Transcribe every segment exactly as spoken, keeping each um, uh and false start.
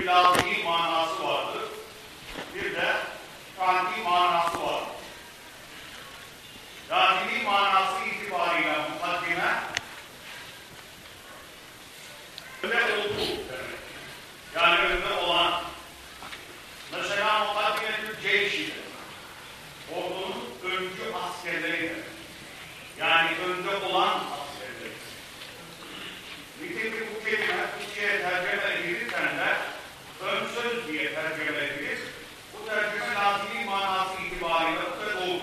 lazimi manası vardır. Bir de kanuni manası vardır. Lazimi manası itibariyle mukaddime önde olduğu demek. Yani önde olan. Mesela mukaddime-tül ceyşidir. Ordunun öncü askerleridir. Yani önde olan askerleri. Nitekim bu kelime Türkçe'ye tercüme edilirken de ön söz diye tercüme edilir. Bu tercüme lazimi manası itibariyle da doğru.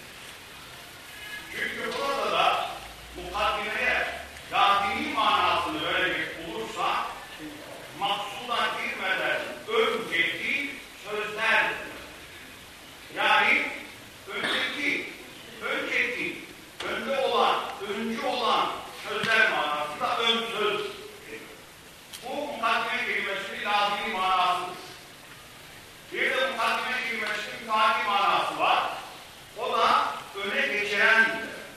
Çünkü burada da mukaddimeye lazimi manasını verecek olursa maksuda girmeden önceki sözler, yani önceki, önceki, önde olan, öncü olan sözler manasında ön söz. Bu mukaddime kelimesinin lazimi manasıdır. Bir de mukaddime kelimesinin tali manası var. O da öne geçiren.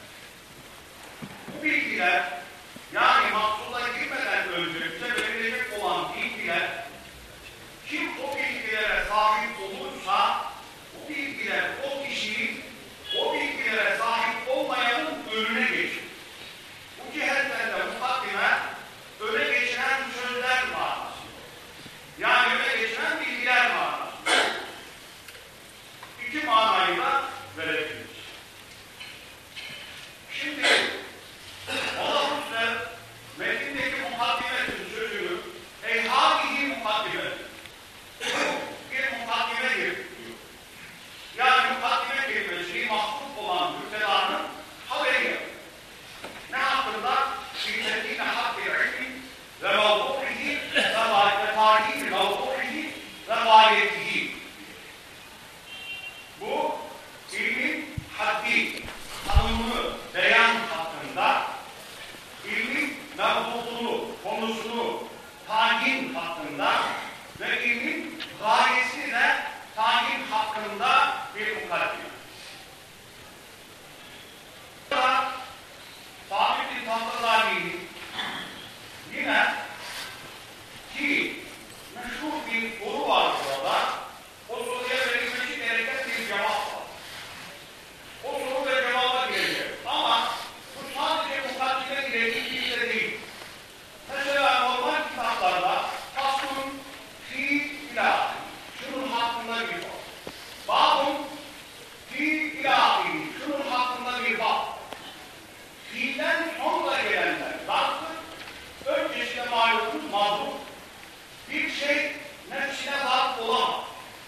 Bu bilgiler, yani maksuda girmeden önce bize verilecek olan bilgiler, kim o bilgilere sahip olursa, o bilgiler o kişiyi o bilgilere sahip olmayanın önüne geçir. Bu cihetten de mukaddime öne geçiren sözler manası. Yani öne geçiren bilgiler manası. İki manayı da verebiliriz. Şimdi o da bu metindeki mukaddimetin sözünü ey hâlihi mukaddimetin. Bir mukaddimedir diyor. Yani mukaddime kelimesi mahsus olan müptedanın haberi yapıyor. Ne hakkında? Şirketine hakkı ilmi ve mevdu'ihi ve tarihi mevdu'ihi ve gayetihi. Bu ilmin haddi, tanımını beyan hakkında, ilmin mevdu'unu, konusunu tayin hakkında ve ilmin gayesini de tayin hakkında bir mukaddime. Burada Sabit-i Tahtazani'nin yine ki meşhur bir soru var burada. O soruya verilmesi gereken bir cevap var. O soru ve cevaba gelecek. Ama bu sadece mukaddime ile ilgili de değil. Mesela normal kitaplarda faslun fi ilahi. Şunun hakkında bir bak. Babun fi ilahi. Şunun hakkında bir bak. Fiilden sonra gelenler zarftır. Öncesinde malumunuz mazlum. Bir şey nefsine zarf olamaz.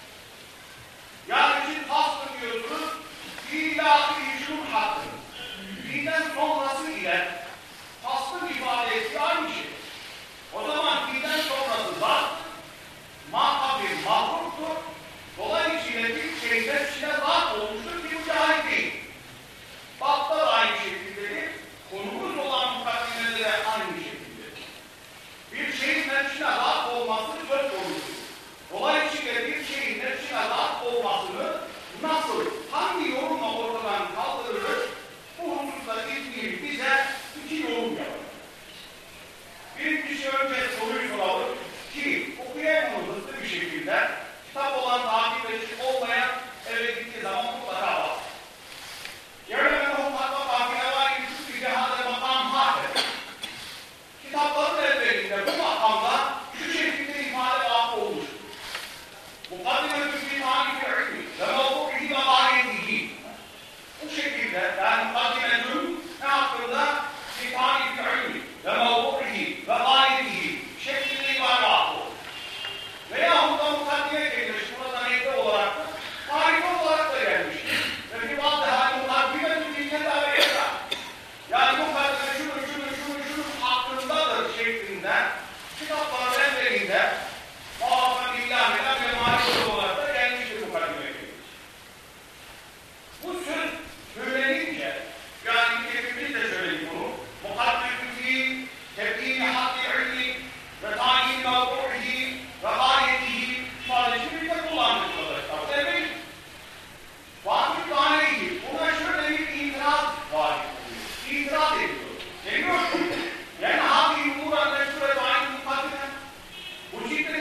Yani siz faslun diyorsunuz, fi ilahi şunun hakkı. Fiilden sonrası ile faslın ifade ettiği aynı şey. O zaman fiilden sonrası zarf, muhakkabir mahluktur. Dolayısıyla bir şey nefsine zarf olmuştur ki bu cahil değil. Bakta da aynı şekildedir. Konumuz olan mukaddimede de aynı şekildedir. Bir şeyin nefsine zarf olması söz konusudur. Dolayısıyla bir şeyin nefsine zarf olmasını nasıl, hangi yorumla ortadan kaldırılır, bu hususta İzmir bize iki yorum yapar. Birincisi önce soruyu soralım ki okuyalım hızlı bir şekilde kitap olan takip edecek olmayan eve gittiği zaman mutlaka var. Yerine mutlaka bakmaya var ki bir cihazda makam hakkı. Kitapların evvelinde bu makamda şu şekilde ifade vakı olmuştur. Mukaddime-tül bir tarifi ilmi ve mevdu'ihi ve gayetihi. Bu şekilde yani mukaddime-tül ne hakkında? Bir tarifi ilmi ve mevdu'ihi ve gayetihi şeklinde ifade vakı olur. Veyahut da mukaddime kelimesi burada neyde olarak da tarifi olarak da gelmiştir. Ve bir bazı hali mukaddime-tül bilgiye davet eder. Yani mukaddime şunu şunu şunu şunun hakkındadır şeklinde kitapların evvelinde muhafaza billahi'den ve maalesef olarak da gelmiştir mukaddime kelimesi. Bu söz söylenince, yani hepimiz de söyledik bunu, mukaddime-tül tebdîn-i hakkı ilmi ve tayin mevdu'ihi ve gayetihi ifadesini bir de kullandık arkadaşlar. Evet. Vakıf aleyhi, buna şöyle bir itiraz var. İtiraz ediyor. Demiyor ki, yani hâbi yumûran meşhur et aynı mukaddime. Bu ciddi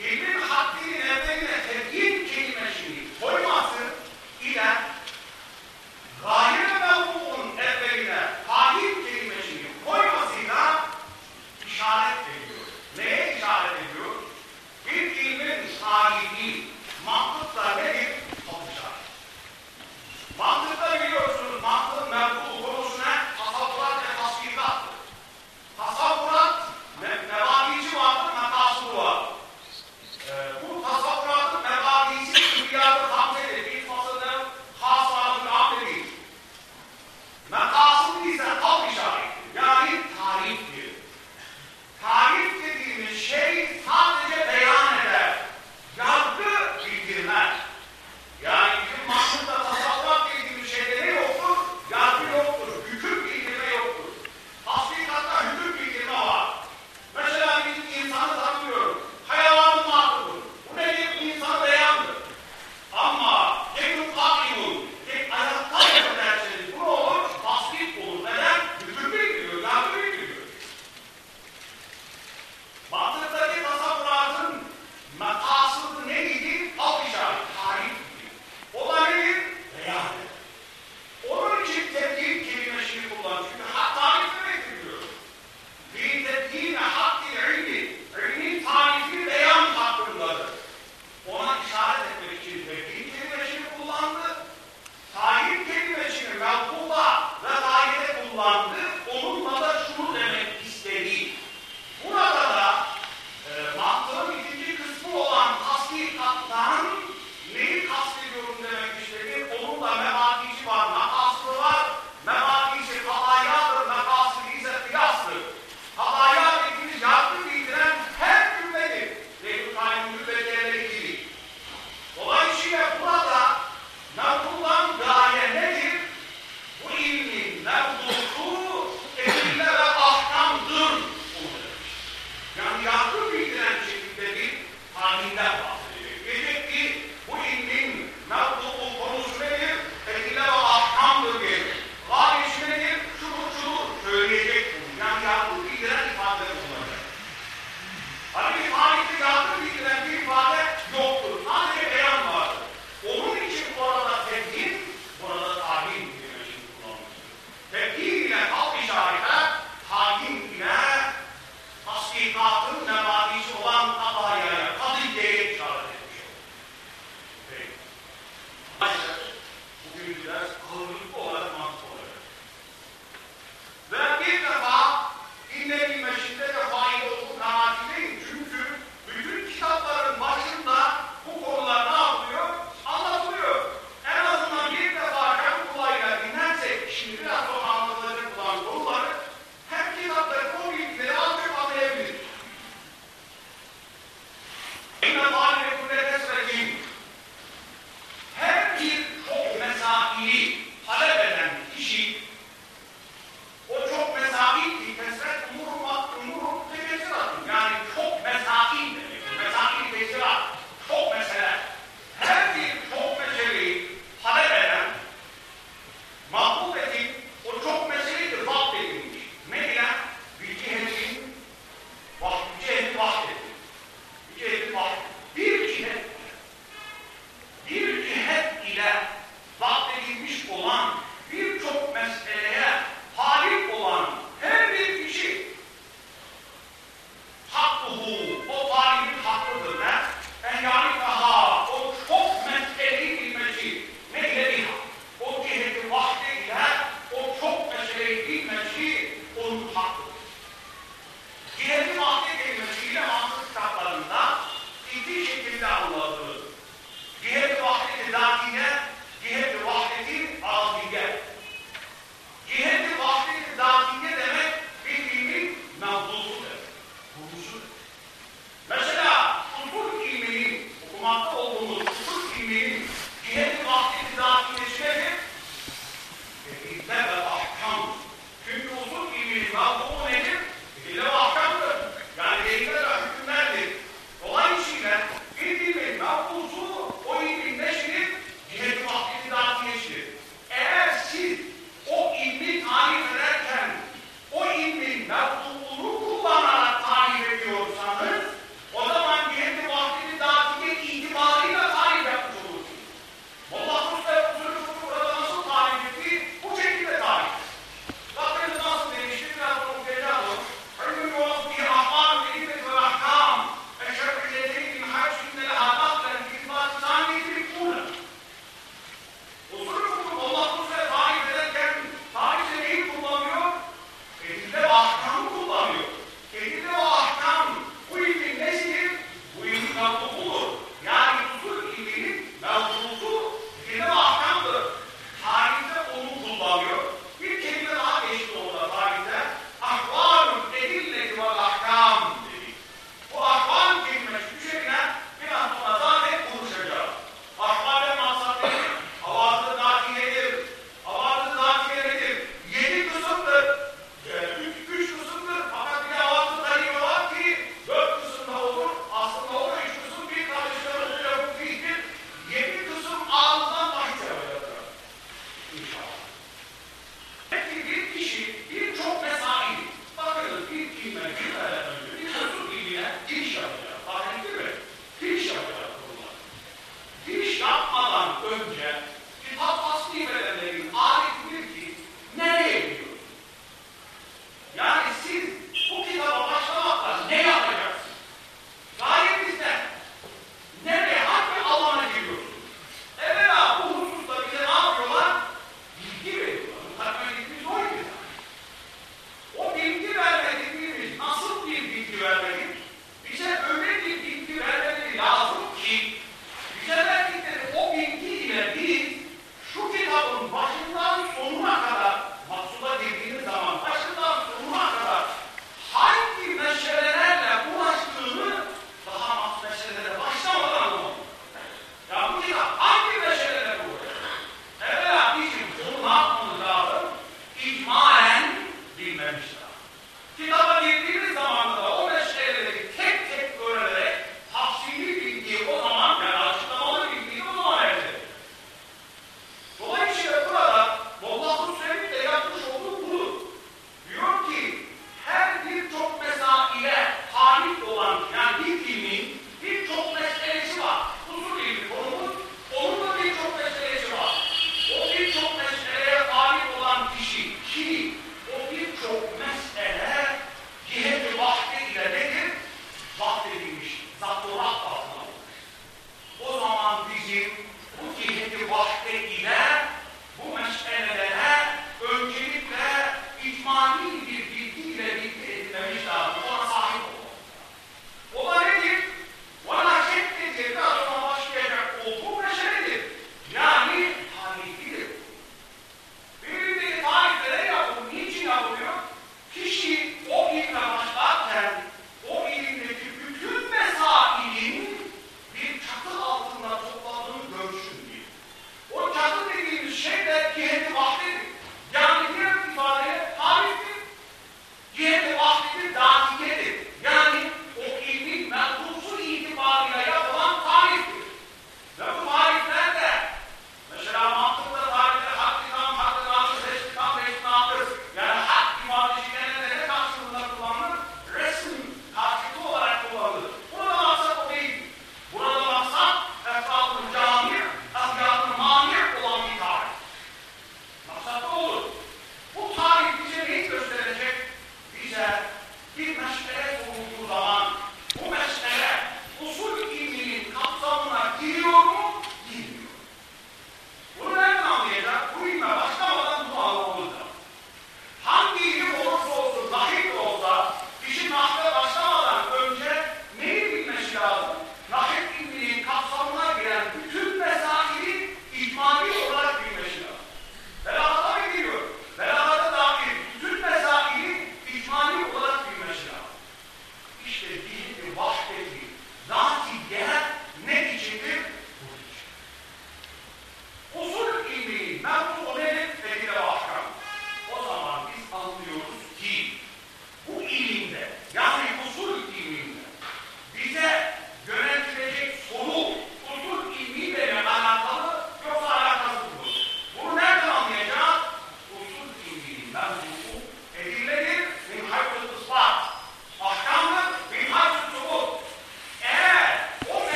ilmin haddinin evveline tebyin kelimesini koyması ile gayri mevhuun evveline tayin kelimesini koymasıyla işaret ediyor. Neye işaret ediyor? Bir ilmin sahibi mantıkla nedir? Topuşar. Mantıkta biliyorsunuz, mantığın mevhuu konusuna tasavvurat ve tasvikattır. Tasavvurat, mebadici vardır, mekasılı vardır. Ee, bu tasavvuratın mebadisi külliyatı hamledir. Bir fasılın hasarını hamledir. Mekasılı ise halk işarettir. Yani tariftir. Tarif dediğimiz şey sadece beyan eder. Yargı bildirmez. Yani bizim mantıkta tasavvurat dediğimiz şeyde ne yoktur? Yargı yoktur. Hüküm bildirme yoktur. Tasvikatta hüküm bildirme var. Mesela biz insanı tanımıyoruz. Hayvanın makludur. Bu nedir? İnsanı beyandır. Ama yekun kakimun, tek ayakta derseniz bu olur? Tasvik olur. Neden? Hüküm bildiriyor, yargı bildiriyor. Mantıktaki tasavvuratın makasıdı neydi? Halk işareti, tarifti. O da nedir? Beyandır. Onun için tebdil kelimesini kullanıyor. Çünkü hak tarif demektir diyor. Bir tebdil ve hakkil ilmi, ilmin tarifi beyan hakkındadır. Ona işaret etmek için tebdil kelimesini kullandı. Tarif kelimesini mevkuda ve gayede kullandı. Onunla da şunu demek istedi. Burada da e, mantığın ikinci kısmı olan tasdikattan neyi kastediyorum demek istedi. Onun da mebadisi var, makaslı var. Mebadisi kalayadır, makaslı ise kıyastır. Kalaya dediğimiz yargı bildiren her cümledir. Nehl-i Kayyum'u belgelerle ilgili. Dolayısıyla burada mevkudan gaye nedir? Bu ilmin mevkutu edille ve ahkamdır. Yani yargı bildiren şekilde bir tayinden bahsedecek. Diyecek ki bu ilmin mevkutu konusu nedir? Edille ve ahkamdır diyecek. Gayesi nedir? Şudur şudur söyleyecek bunu. Yani yargı bildiren ifade bulunacak. Hani bir tarihte yargı bildiren bir ifade yoktur. Sadece beyan vardır. Onun için orada tebdil, burada tayin kelimesini kullanmıştır. Tebdil ile halk işareti, tayin ile tasdikatın mebadisi olan kadayaya, kadiyeye işaret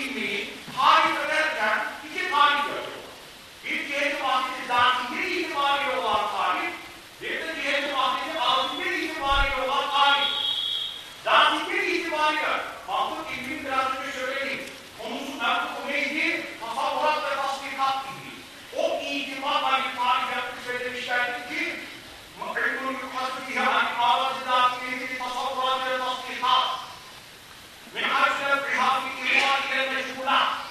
ilmiyi tarif ederken iki tarif yapıyor. Bir ciheti vahdeti zatî itibariyle olan tarif, bir de ciheti vahdeti ağzı itibariyle olan tarif. Zatî itibariyle mantık ilminin biraz önce söyleyeyim. Konusu mevzu neydi? Tasavvurat ve tasdikat gibi. O itibarla bir tarif yapmış ve demişlerdi ki İlmûl yukhasû yani ağzı zatî tasavvurat ve tasdikat min hâsine fîhâ fî ihvâ ile meşgûlâ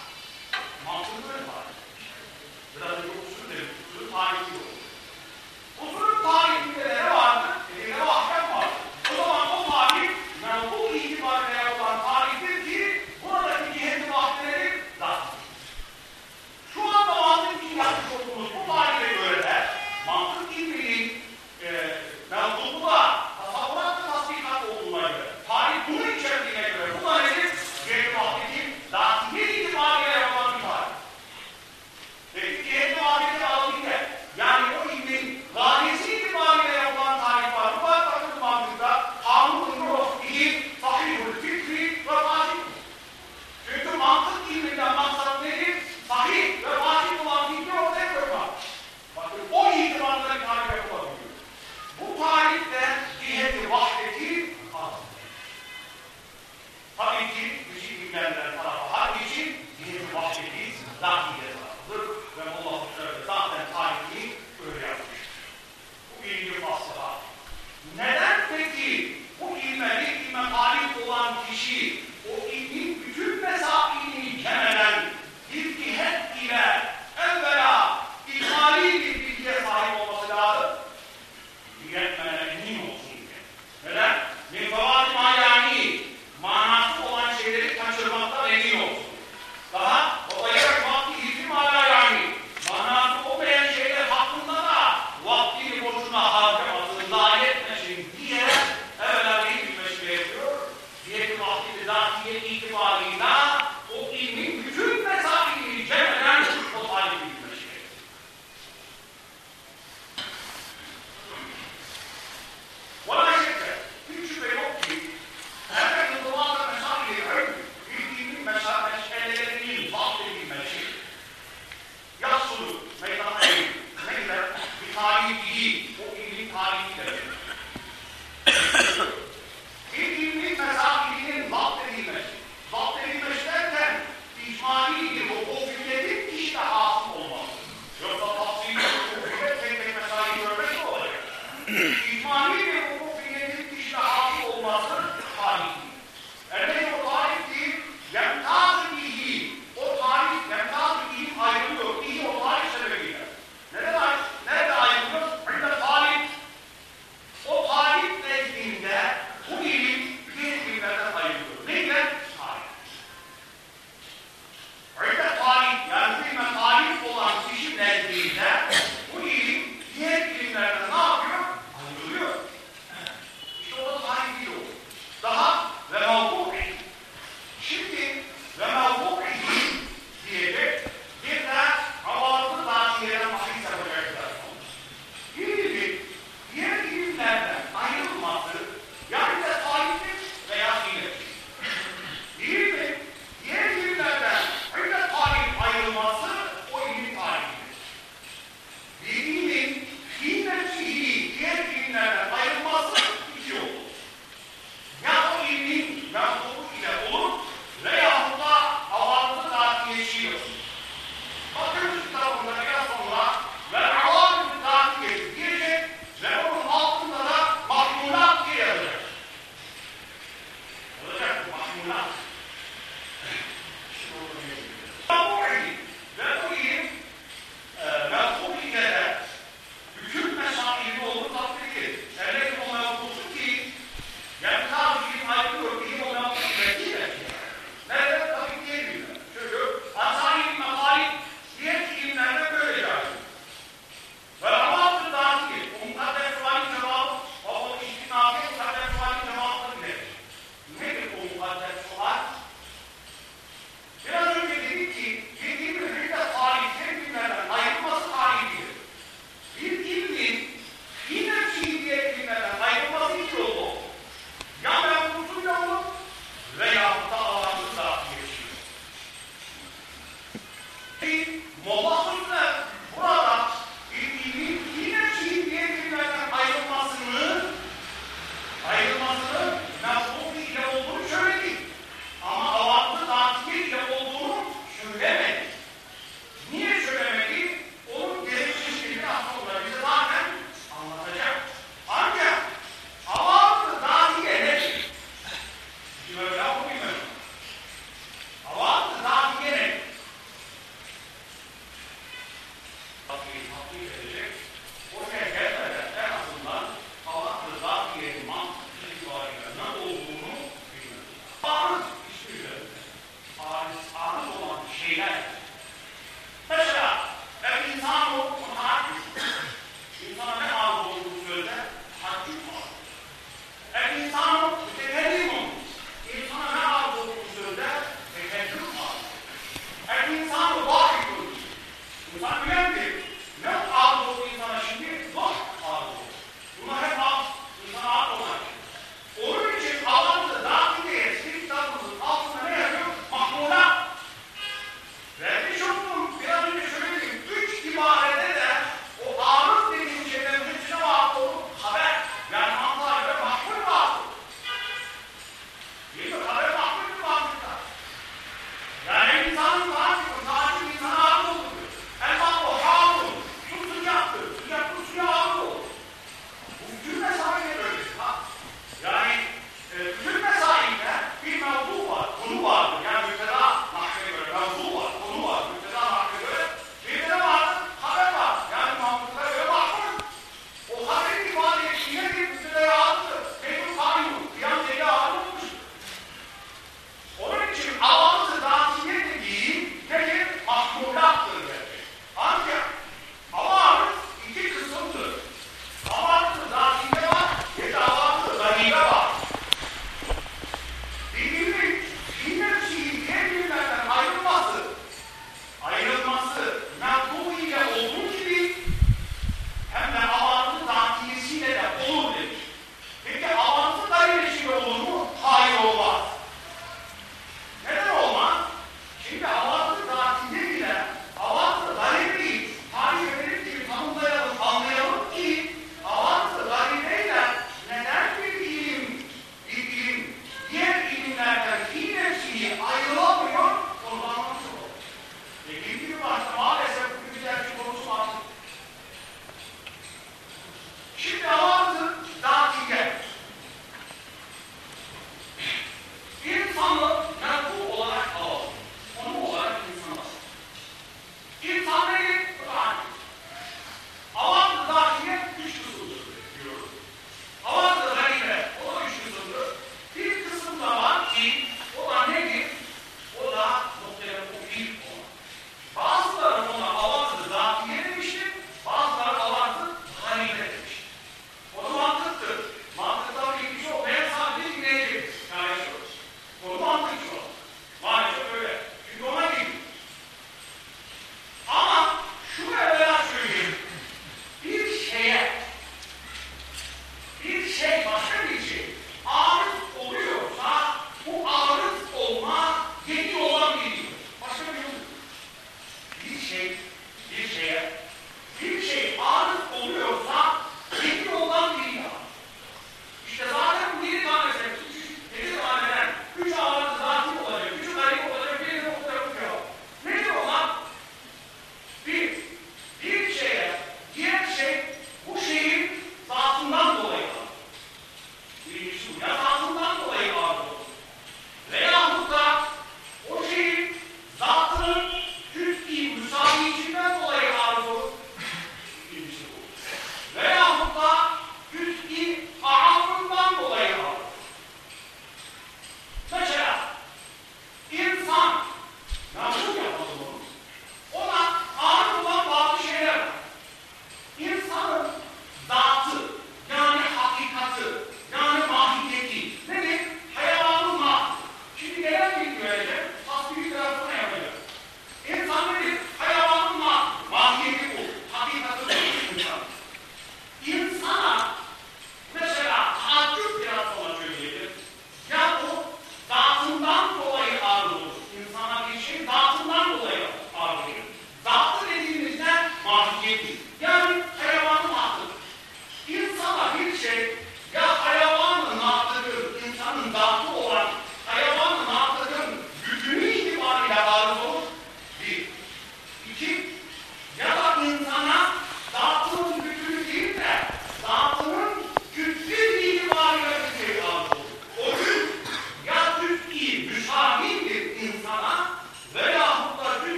tanrı olan şeyler. Mesela ben insan olup mutahakkis. İnsana ne arz olduğunu söyler? Haccük var. Ben insan olup mütekellim olur. İnsana ne arz olduğunu söyler? Tekeddüm var. Ben insan olup vahid olur. İnsan bilendir. Ne arz olduğu insana şimdi? Vah arz olur. Buna hep arz. İnsana arz olan. Onun için Allah'ın da dâkinde eski kitabımızın altında ne yapıyor? Mahmûlâ. Ve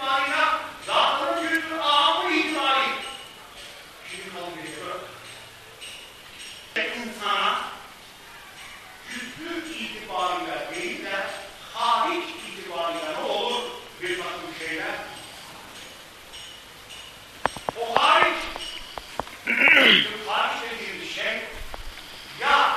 itibarıyla zatının cüzdü ağamı itibari. Şimdi kabul ediyor. İnsana cüzdü itibarıyla değil de hariç itibarıyla ne olur? Bir takım şeyler. O hariç, hariç dediğimiz şey ya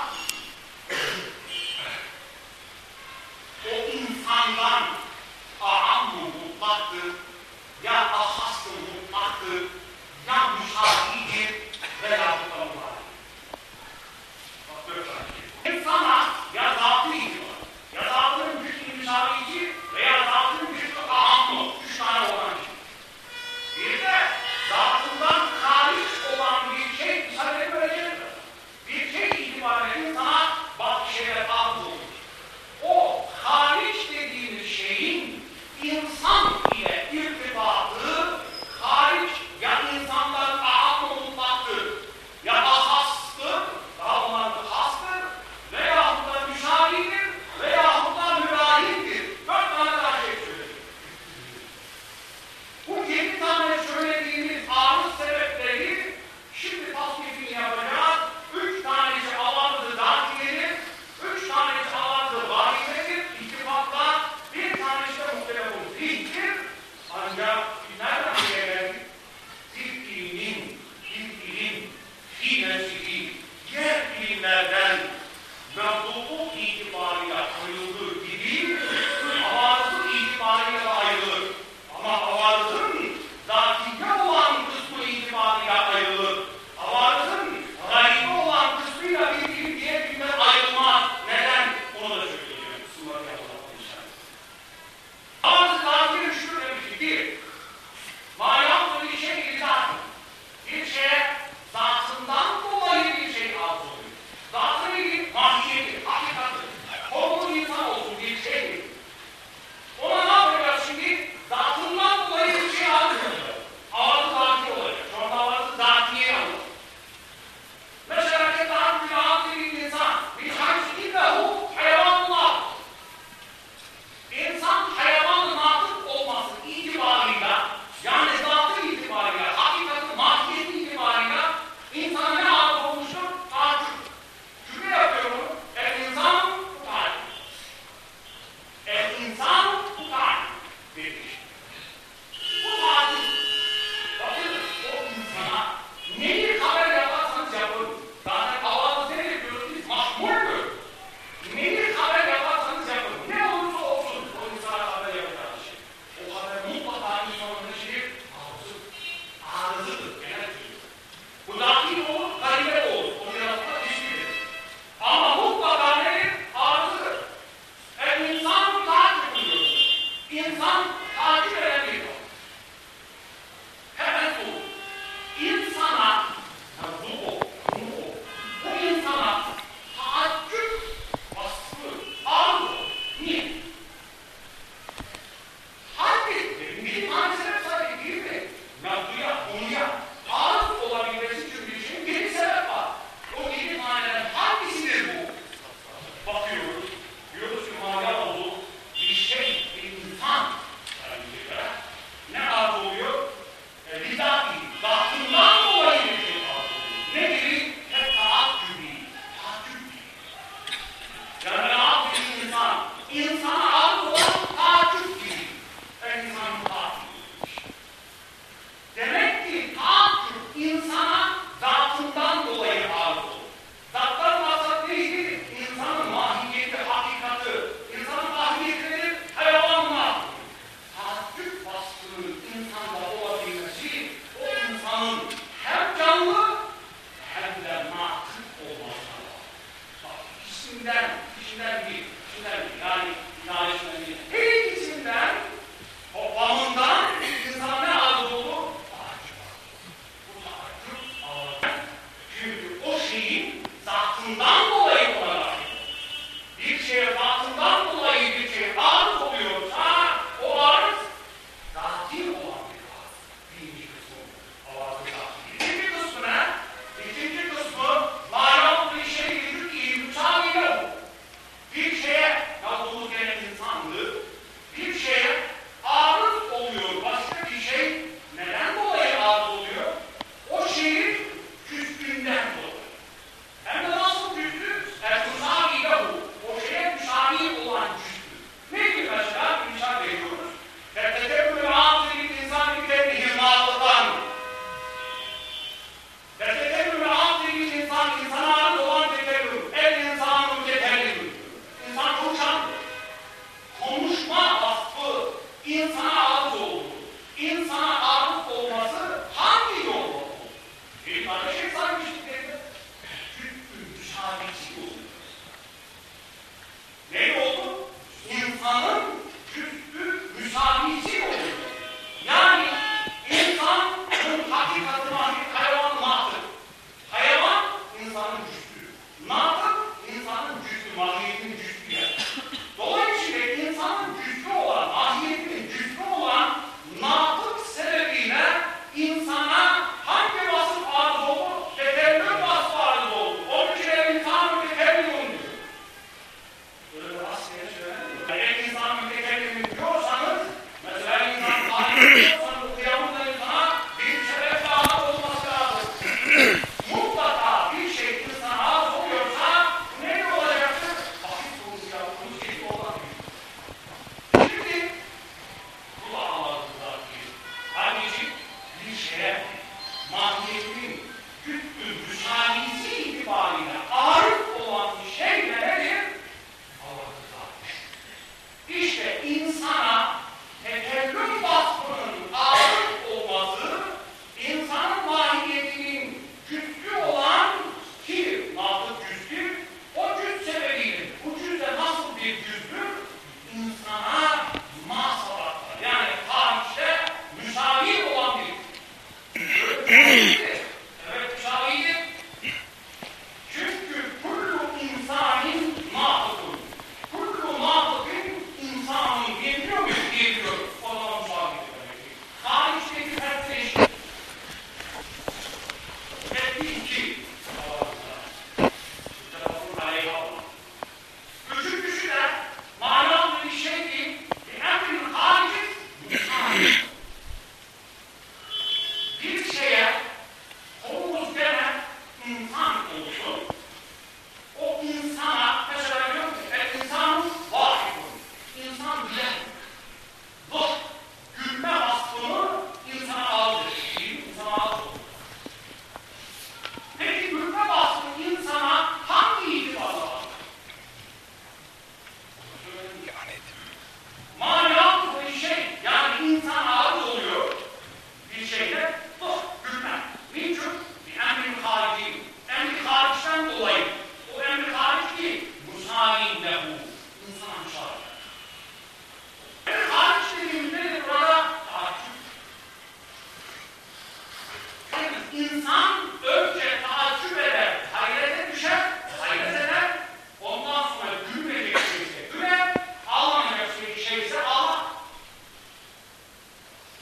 o insandan a'am-ı mutlaktır, ya ahas-ı mutlaktır, ya müşahidir veya bu tanımlar. Bak böyle şey. İnsana ya zatı itibar, ya zatının güçlü müşahidici veya zatının güçlü a'am-ı, üç tane olan şey. Bir de zatından hariç olan bir şey dışarıya görecektir. Bir şey itibariyle insana bazı şeyler ağız olur. O hariç dediğimiz şeyin insan ile irtibatı hariç ya insandan a'am-ı mutlaktır, ya ahastır, daha onlar da hastır, veyahut da müşahidir, veyahut da mürahimdir. Dört tane daha şey söyledim. Bu yedi tane söylediğimiz arız sebepleri şimdi tasnifini yapacağız. Üç tanesi avarızı dâkiyedir, üç tanesi avarızı vahidedir, ittifakla, bir tanesi de muhtelefun zihdir. Ancak nereden buraya geldik? Bir ilmin, bir ilim, fi nefsihi, diğer ilimlerden mevzubu itibarıyla ayrıldığı gibi avarızı itibarıyla ayrılır. Ama avarızın zatîde olan kısmı itibarıyla ayrılır. Avarızın gaybi olan kısmıyla bir ilim diye birbirinden ayrılmaz. Neden? Onu da söyleyeceğim. Kısımları yapalım inşallah. Avarızı zatîde şükür demiştik. Bir, manyak bir şey izah. Bir şeye zatından dolayı bir şey arz oluyor. Zatı bir mahiyeti, hakikati. Olgun insan olsun bir şey mi? Ona ne yapacağız şimdi? Zatından dolayı bir şey arz ediyor. Avarızı zati olacak. Şu anda avarızı zatiye alır. Mesela ki daha bir ağız bir insan, bir tanesi de o hayvanlar. İnsan hayvanın natık olması itibarıyla, yani zatı itibarıyla, hakikati, mahiyeti itibarıyla insana ne arz olmuştur? Takip. Cümle yapıyorum. El insan bu takip. El insan bu takip. Bir iş. Bu takip. Bakın o insana neyi haber yaparsanız yapın. Zaten Allah'ın ne yapıyoruz biz? Mahmuldür. Neyi haber yaparsanız yapın. Ne olursa olsun o insana haber yapacağınız şey. O haber mutlaka insanın şeyi ağzı, ağzıdır. Genel şey. Bu dahil olur, garibe olur. Onu yaratmak hiçbirdir. Ama mutlaka nedir? Ağzıdır. El insan takip ediyor. İnsan takip eden bir yol. Hemen olur. İnsana, bu o, bu o. Bu insana taaccüp vasfı arz olur. Niye? Halbuki bir tane sebep sadece değil mi? Mevzuya, konuya arz olabilmesi için bir şeyin bir sebep var. O yedi taneden hangisidir bu? Bakıyoruz, diyoruz ki maya oldu, bir şey, bir insan. Yani bir şey ne arz oluyor? E, bizzat değil, zatından dolayı bir şey arz oluyor. Ne gibi? Hep taaccübi, taaccübi. Yani arz bir insan, insana arz olan taaccüp gibi. En insanın taaccübi. Demek ki taaccüp insana zatından dolayı arz olur. Zattan maksat neydi? İnsanın mahiyeti, hakikati. İnsanın mahiyeti nedir? Hayvanlar. Taaccüp vasfının insanda olabilmesi, o insanın hem canlı hem de natık olmasına var. Bak ikisinden, ikisinden bir, ikisinden bir, yani inayetinden bir. Her ikisinden, toplamından insana ne arz olur? Taaccüp. Bu taaccüp ağır. Çünkü o şeyin zatından dolayı ona rahim. Bir şeye zatından dolayı bir şey arz oluyorsa o arz zati olan bir arz. Birinci kısmı arzı zati. İkinci kısmı ne? İkinci kısmı mâyâ bir şey vücut iyi müsaade bu. Bir şeye yazılmış gelen insan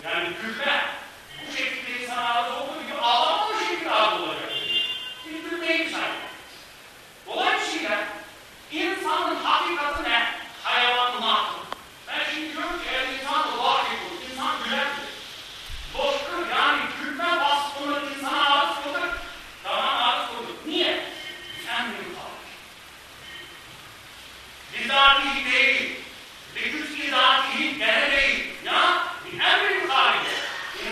Yani gülme bu şekilde insan ağzı olduğu gibi ağlama bu şekilde ağzı olacak. Bir gülmeyi güzel. Dolayısıyla insanın hakikati ne? Hayvanın aklı. Ben şimdi diyorum ki eğer insan da var gibi, insan gülerdir. Coşkur yani gülme vasfını insana arız kılır. Tamam arız kılır. Niye? Sen benim kalır. Bizatihi değil. Leküs-i zatihi gene değil. Ya? Bir emrin halinde.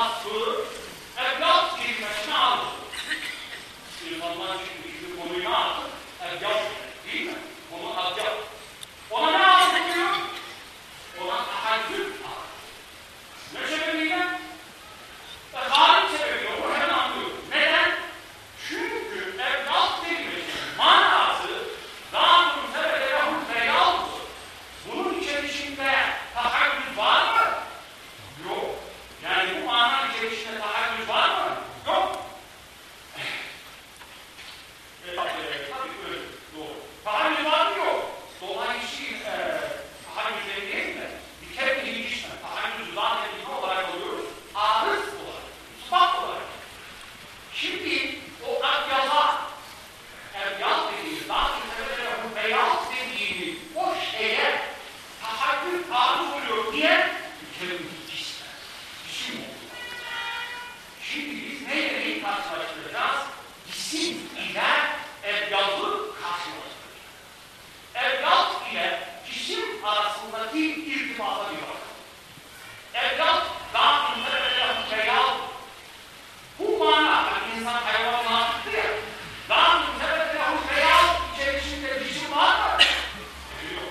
vasfı evlat kelimesini aldı. İnsanlar şimdi şu konuyu ne yaptı? Evlat değil mi? Onu evlat. Ona ne anlatıyor? Ona tahayyül aldı. Ne sebebiyle? E, halim sebebiyle. Onu hemen anlıyor. Neden? Çünkü evlat kelimesinin manası Zâtun sebelehum feyaldır. Bunun içerisinde tahayyül var mı? Yok. Yani bu mananın içerisinde tahayyül var mı? Yok. e, e, tabii öyle. Doğru. Tahayyül var mı? Yok. Dolayısıyla e, tahayyül değil mi? Bir kere bir ilişki. Tahayyül zaten ne olarak alıyoruz? Arız olarak. Sıfat olarak. Şimdi o akyaza evyaz dediğimiz, Zâtun sebelehum feyaldır dediğimiz o şeye tahakkül arız oluyor diye bir kere bir cisim. Cisim oluyor. Şimdi biz neyle neyi karşılaştıracağız? Cisim ile evyazı karşılaştıracağız. Evyaz ile cisim arasındaki irtibata bir bakalım. Evyaz, Zâtun sebelehum feyaldır. Bu mana, yani insan hayvan mantıklı ya. Zâtun sebelehum feyaldır içerisinde cisim var mı? Yok.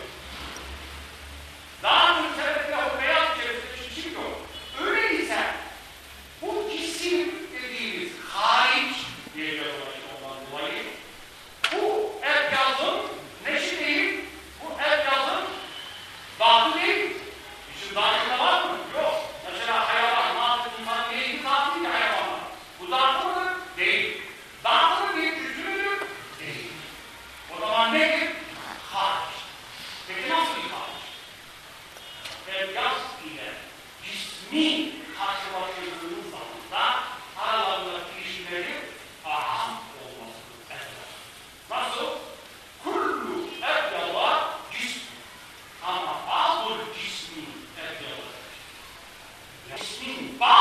Zâtun sebelehum feyaldır içerisinde cisim yok. Öyleyse bu cisim dediğimiz hariç diye yazılmış ondan dolayı bu evyazın neşi değil, bu evyazın zatı değil. Cisim zatında var mı? Yok. Mesela hayvan, mantık, insan neydi? Zatı değil hayvanlar. Bu zatı mıdır? Değil. Zatı mı değil? Cüzü müdür? Değil. O zaman nedir? Hariç. Peki nasıl bir hariç? Evyaz ile cismi karşılaştırdığımız zamanda aralarındaki ilişkileri aham olmasıdır. Evyaz. Nasıl? Kullu evyaza cismi. Ama bazı cismi evyaza. Cismin bazı